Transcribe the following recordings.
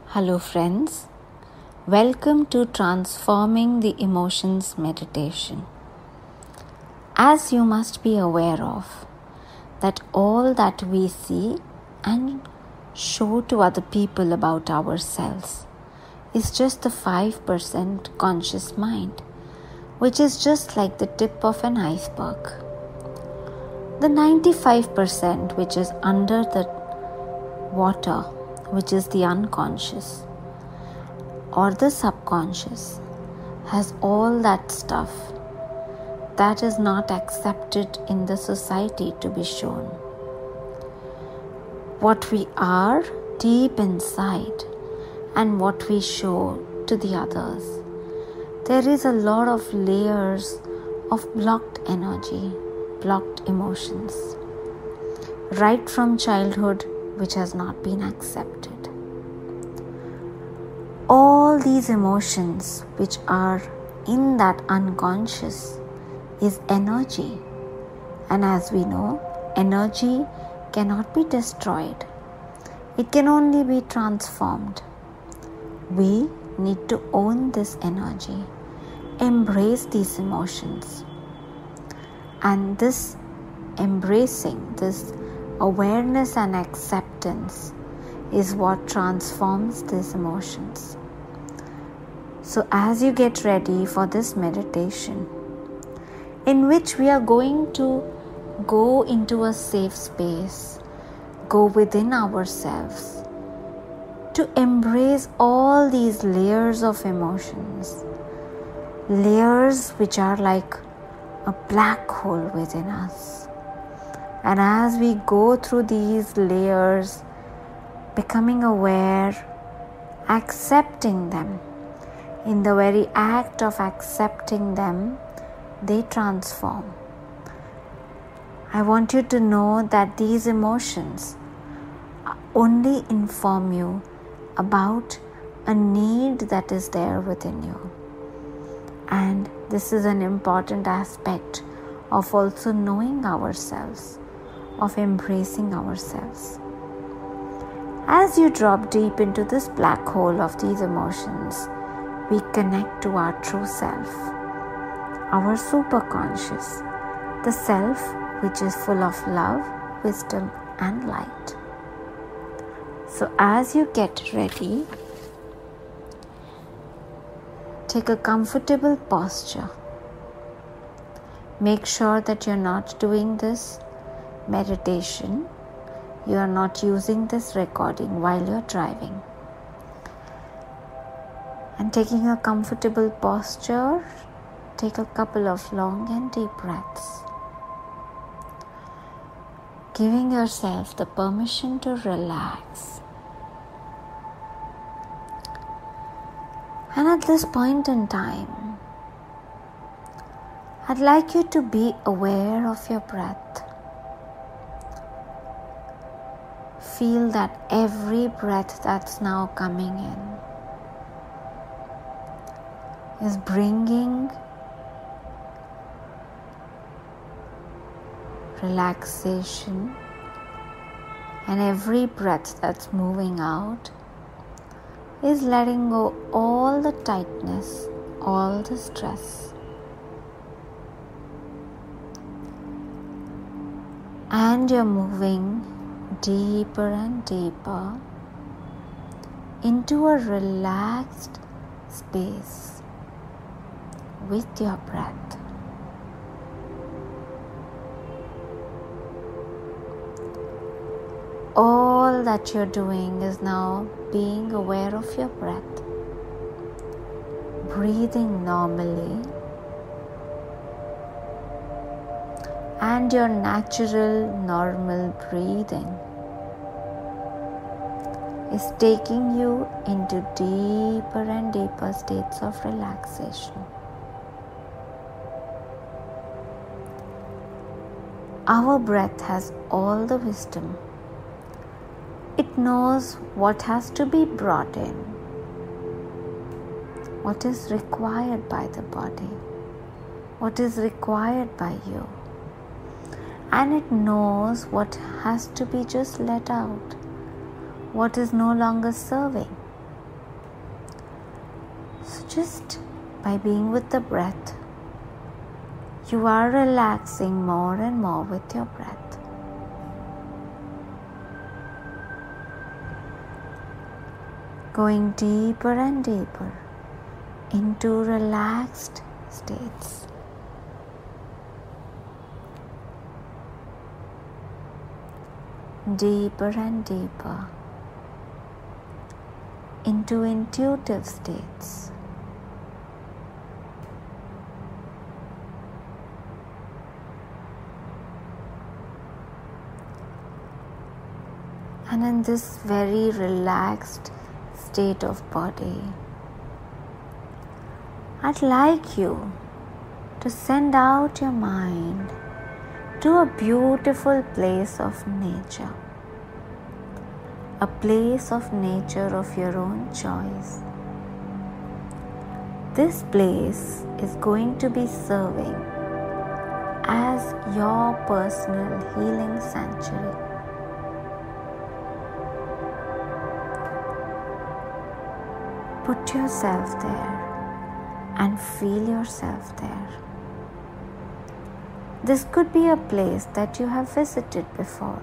Hello friends, welcome to Transforming the Emotions Meditation. As you must be aware of, that all that we see and show to other people about ourselves is just the 5% conscious mind, which is just like the tip of an iceberg. The 95% which is under the water, which is the unconscious or the subconscious, has all that stuff that is not accepted in the society to be shown. What we are deep inside and what we show to the others. There is a lot of layers of blocked energy, blocked emotions, right from childhood, which has not been accepted. All these emotions which are in that unconscious is energy. And as we know, energy cannot be destroyed. It can only be transformed. We need to own this energy, embrace these emotions. And this embracing, this awareness and acceptance is what transforms these emotions. So as you get ready for this meditation, in which we are going to go into a safe space, go within ourselves, to embrace all these layers of emotions, layers which are like a black hole within us. And as we go through these layers, becoming aware, accepting them, in the very act of accepting them, they transform. I want you to know that these emotions only inform you about a need that is there within you. And this is an important aspect of also knowing ourselves, of embracing ourselves. As you drop deep into this black hole of these emotions, we connect to our true self, our superconscious, the self which is full of love, wisdom, and light. So as you get ready, take a comfortable posture. Make sure that you're not doing this meditation, you are not using this recording while you're driving. And taking a comfortable posture, take a couple of long and deep breaths. Giving yourself the permission to relax. And at this point in time, I'd like you to be aware of your breath. Feel that every breath that's now coming in is bringing relaxation, and every breath that's moving out is letting go all the tightness, all the stress. And you're moving deeper and deeper into a relaxed space with your breath. All that you're doing is now being aware of your breath, breathing normally, and your natural, normal breathing is taking you into deeper and deeper states of relaxation. Our breath has all the wisdom. It knows what has to be brought in, what is required by the body, what is required by you. And it knows what has to be just let out, what is no longer serving. Just by being with the breath, you are relaxing more and more with your breath. Going deeper and deeper into relaxed states. Deeper and deeper into intuitive states. And in this very relaxed state of body, I'd like you to send out your mind to a beautiful place of nature. A place of nature of your own choice. This place is going to be serving as your personal healing sanctuary. Put yourself there and feel yourself there. This could be a place that you have visited before,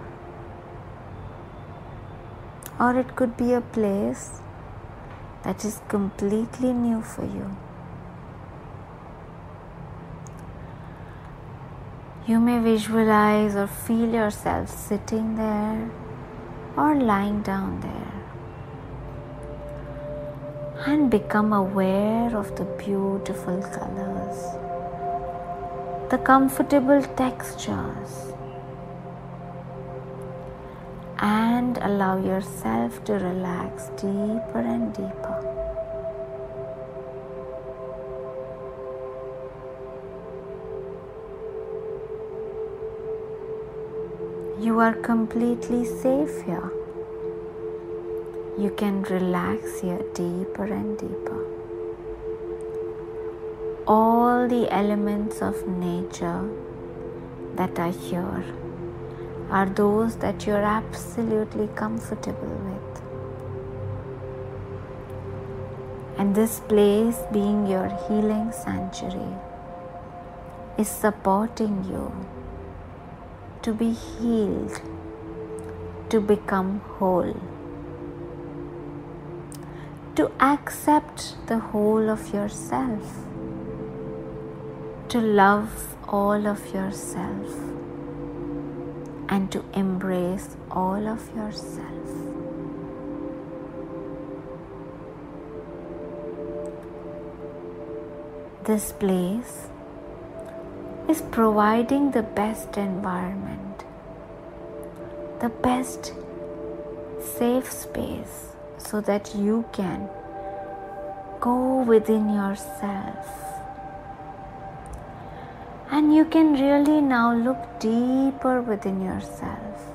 or it could be a place that is completely new for you. You may visualize or feel yourself sitting there or lying down there and become aware of the beautiful colors, the comfortable textures, and allow yourself to relax deeper and deeper. You are completely safe here. You can relax here deeper and deeper. All the elements of nature that are here are those that you're absolutely comfortable with. And this place, being your healing sanctuary, is supporting you to be healed, to become whole, to accept the whole of yourself, to love all of yourself, and to embrace all of yourself. This place is providing the best environment, the best safe space, so that you can go within yourself. And you can really now look deeper within yourself.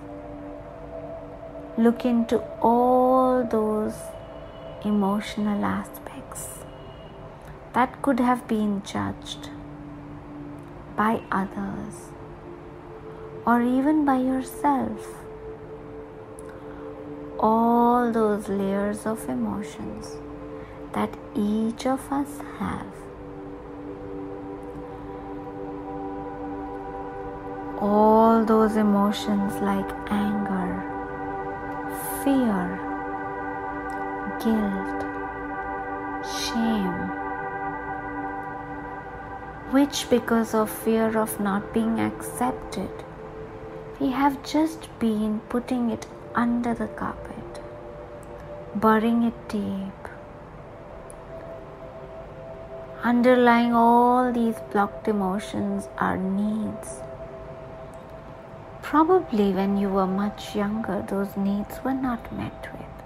Look into all those emotional aspects that could have been judged by others or even by yourself. All those layers of emotions that each of us have. All those emotions like anger, fear, guilt, shame, which because of fear of not being accepted, we have just been putting it under the carpet, burying it deep. Underlying all these blocked emotions are needs. Probably when you were much younger, those needs were not met with.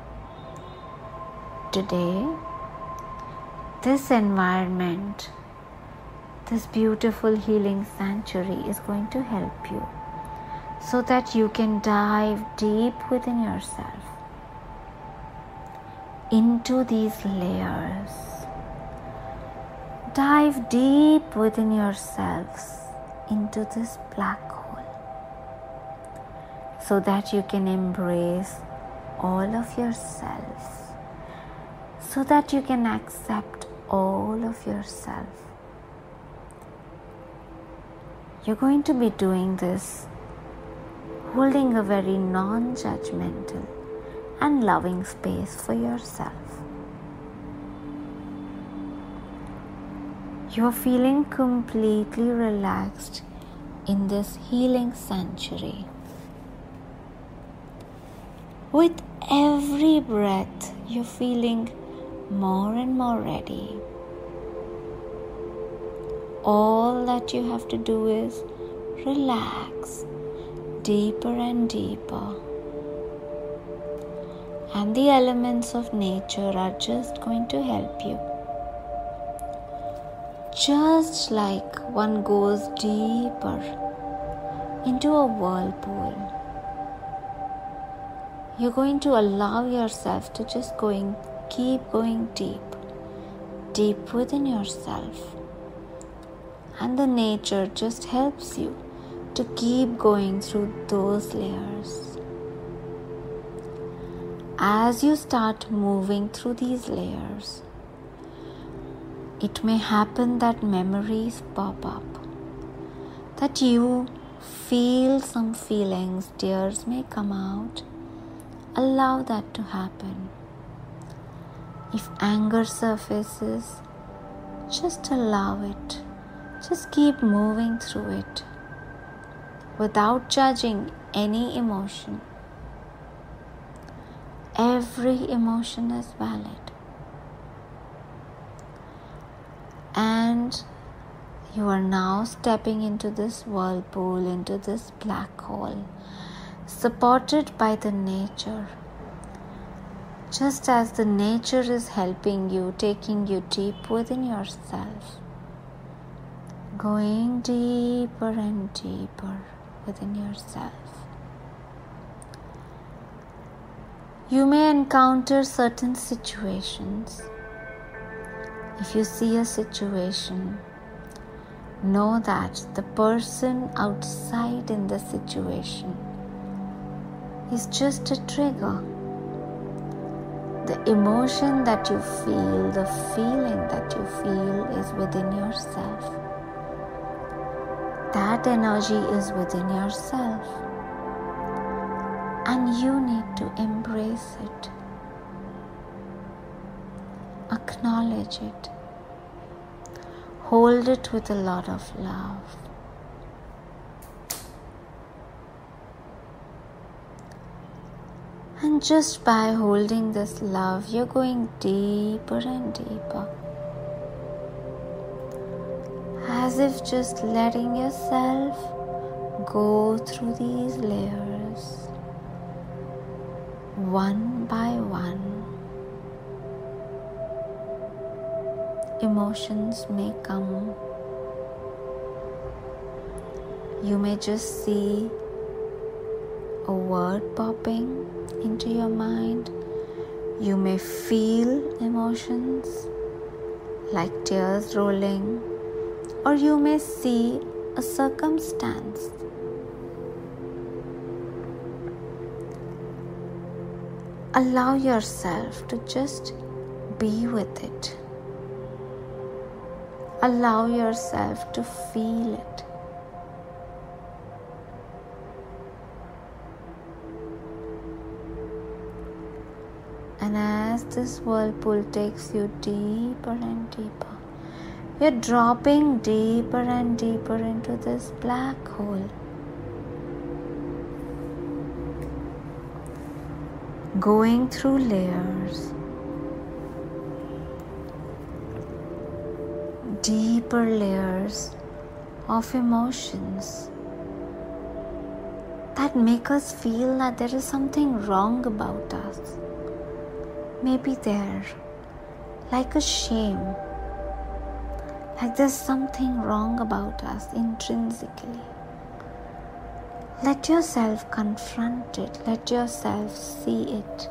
Today, this environment, this beautiful healing sanctuary is going to help you so that you can dive deep within yourself into these layers. Dive deep within yourselves into this black hole so that you can embrace all of yourself, so that you can accept all of yourself. You're going to be doing this holding a very non-judgmental and loving space for yourself. You're feeling completely relaxed in this healing sanctuary. With every breath, you're feeling more and more ready. All that you have to do is relax deeper and deeper. And the elements of nature are just going to help you. Just like one goes deeper into a whirlpool, you're going to allow yourself to just keep going deep within yourself. And the nature just helps you to keep going through those layers. As you start moving through these layers, it may happen that memories pop up, that you feel some feelings, tears may come out. Allow that to happen. If anger surfaces, just allow it. Just keep moving through it without judging any emotion. Every emotion is valid. And you are now stepping into this whirlpool, into this black hole, supported by the nature. Just as the nature is helping you, taking you deep within yourself, going deeper and deeper within yourself. You may encounter certain situations. If you see a situation, know that the person outside in the situation is just a trigger. The emotion that you feel, the feeling that you feel is within yourself. That energy is within yourself. And you need to embrace it. Acknowledge it. Hold it with a lot of love. And just by holding this love, you're going deeper and deeper. As if just letting yourself go through these layers, one by one. Emotions may come. You may just see a word popping into your mind. You may feel emotions like tears rolling, or you may see a circumstance. Allow yourself to just be with it. Allow yourself to feel it. And as this whirlpool takes you deeper and deeper, you're dropping deeper and deeper into this black hole. Going through layers, deeper layers of emotions that make us feel that there is something wrong about us. Maybe there, like a shame, like there's something wrong about us intrinsically. Let yourself confront it. Let yourself see it.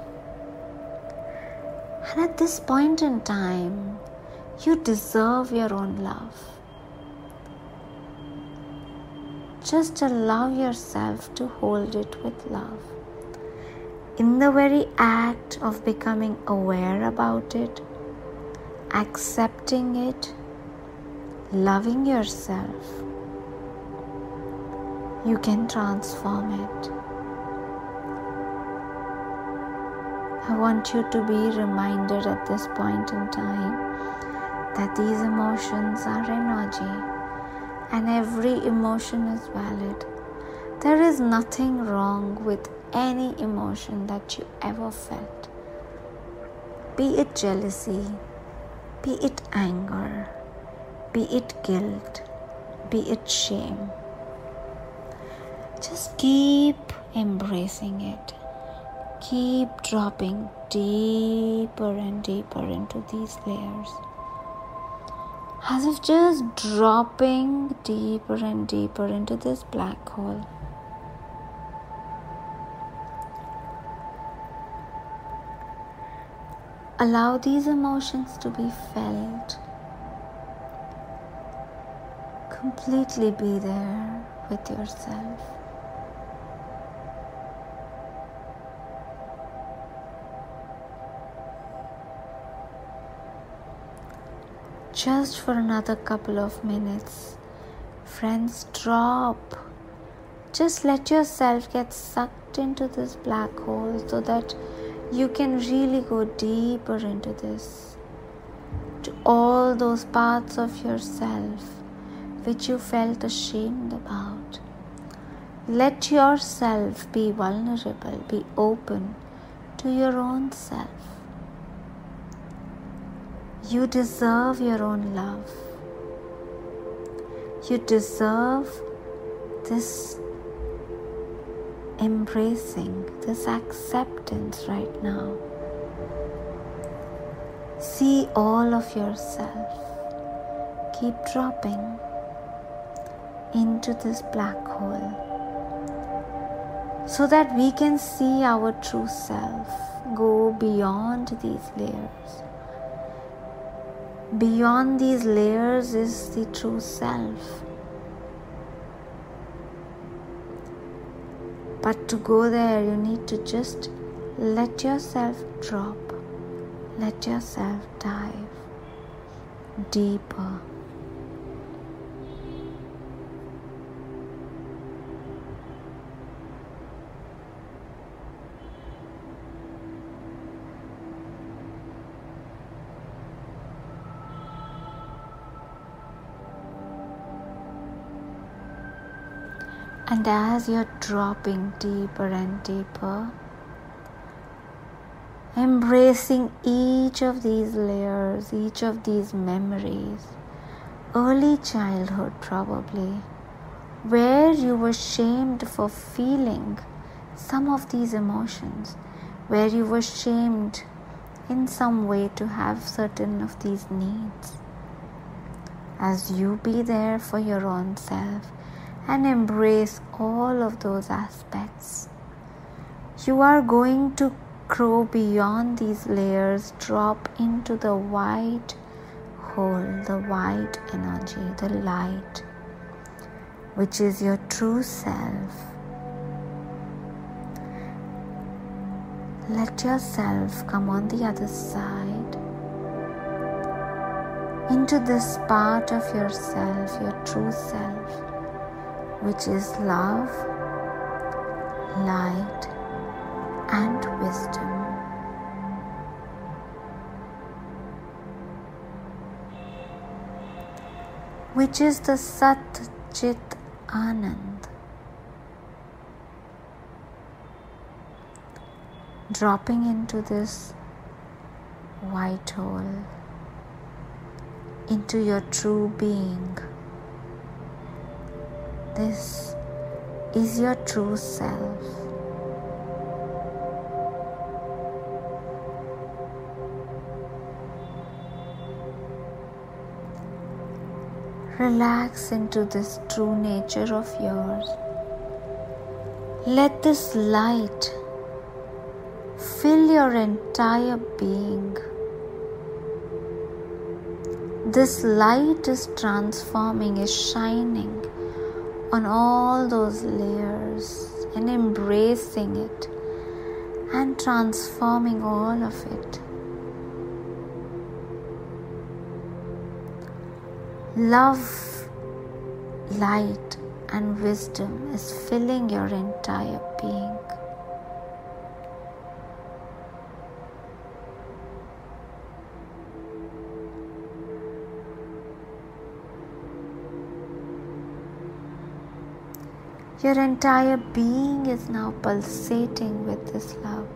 And at this point in time, you deserve your own love. Just allow yourself to hold it with love. In the very act of becoming aware about it, accepting it, loving yourself, you can transform it. I want you to be reminded at this point in time that these emotions are energy and every emotion is valid. There is nothing wrong with any emotion that you ever felt. Be it jealousy, be it anger, be it guilt, be it shame. Just keep embracing it. Keep dropping deeper and deeper into these layers. As if just dropping deeper and deeper into this black hole. Allow these emotions to be felt. Completely be there with yourself. Just for another couple of minutes, friends, drop. Just let yourself get sucked into this black hole so that you can really go deeper into this, to all those parts of yourself which you felt ashamed about. Let yourself be vulnerable, be open to your own self. You deserve your own love. You deserve this embracing, this acceptance right now. See all of yourself. Keep dropping into this black hole so that we can see our true self. Go beyond these layers. Beyond these layers is the true self. But to go there, you need to just let yourself drop. Let yourself dive deeper. And as you're dropping deeper and deeper, embracing each of these layers, each of these memories, early childhood probably, where you were shamed for feeling some of these emotions, where you were shamed in some way to have certain of these needs. As you be there for your own self, and embrace all of those aspects, you are going to grow beyond these layers, drop into the white hole, the white energy, the light, which is your true self. Let yourself come on the other side into this part of yourself, your true self, which is love, light, and wisdom. Which is the Sat Chit Anand. Dropping into this white hole, into your true being. This is your true self. Relax into this true nature of yours. Let this light fill your entire being. This light is transforming, is shining on all those layers and embracing it and transforming all of it. Love, light, and wisdom is filling your entire being. Your entire being is now pulsating with this love.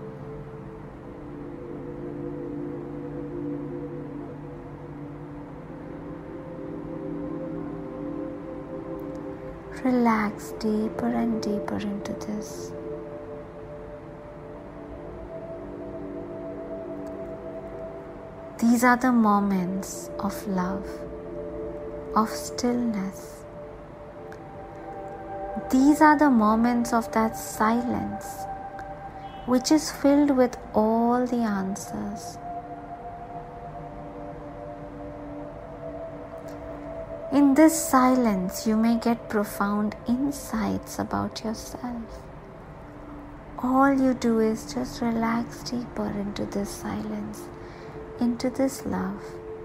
Relax deeper and deeper into this. These are the moments of love, of stillness. These are the moments of that silence which is filled with all the answers. In this silence, you may get profound insights about yourself. All you do is just relax deeper into this silence, into this love.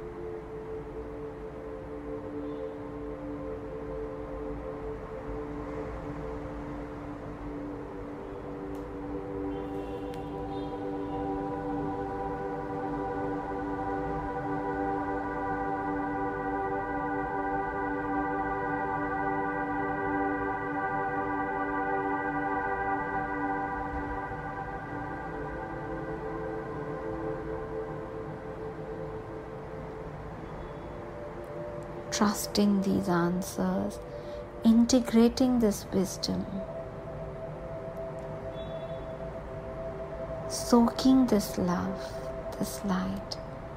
Trusting these answers, integrating this wisdom, soaking this love, this light.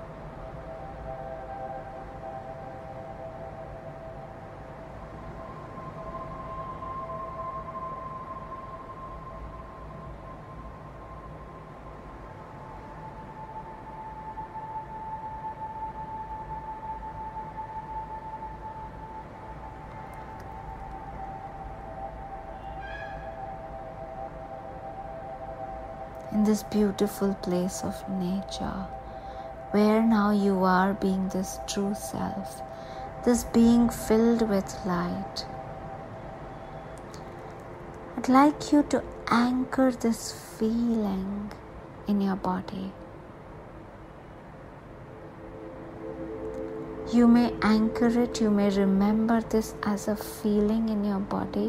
In this beautiful place of nature, where now you are being this true self, this being filled with light. I'd like you to anchor this feeling in your body. You may anchor it, you may remember this as a feeling in your body.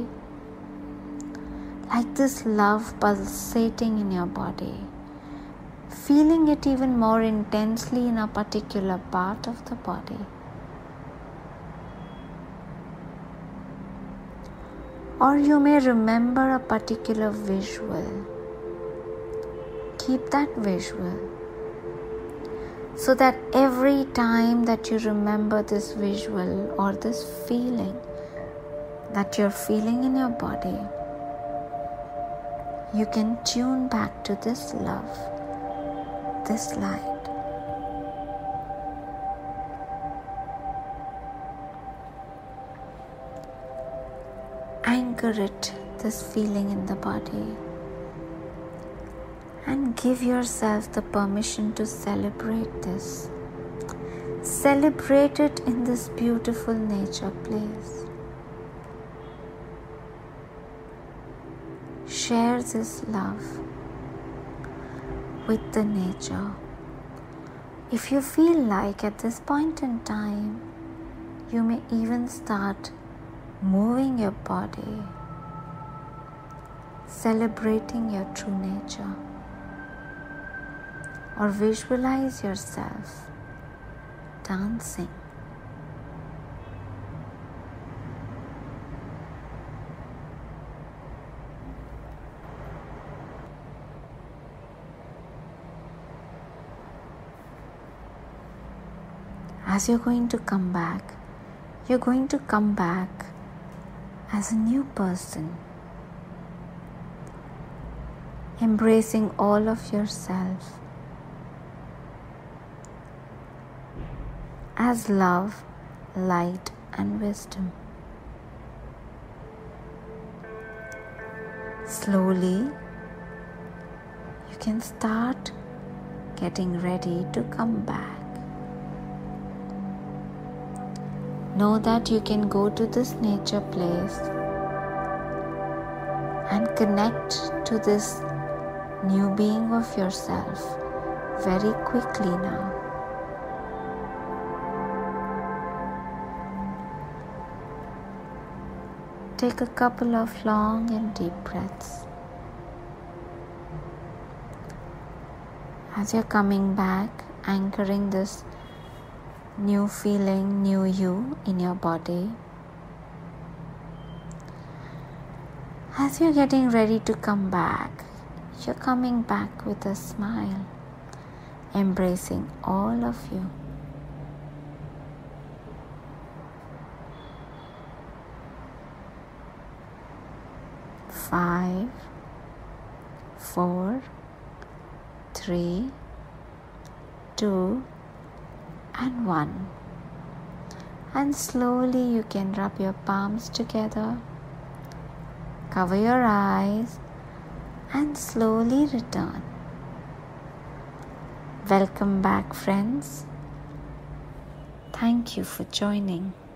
Like this love pulsating in your body, feeling it even more intensely in a particular part of the body. Or you may remember a particular visual. Keep that visual so that every time that you remember this visual or this feeling that you're feeling in your body, you can tune back to this love, this light. Anchor it, this feeling in the body, and give yourself the permission to celebrate this. Celebrate it in this beautiful nature place. Share this love with the nature. If you feel like at this point in time, you may even start moving your body, celebrating your true nature, or visualize yourself dancing. As you're going to come back as a new person, embracing all of yourself as love, light, and wisdom. Slowly, you can start getting ready to come back. Know that you can go to this nature place and connect to this new being of yourself very quickly now. Take a couple of long and deep breaths. As you're coming back, anchoring this new feeling, new you in your body. As you're getting ready to come back, you're coming back with a smile, embracing all of you. Five, 4, 3, 2, and 1. And slowly you can rub your palms together, cover your eyes, and slowly return. Welcome back, friends. Thank you for joining.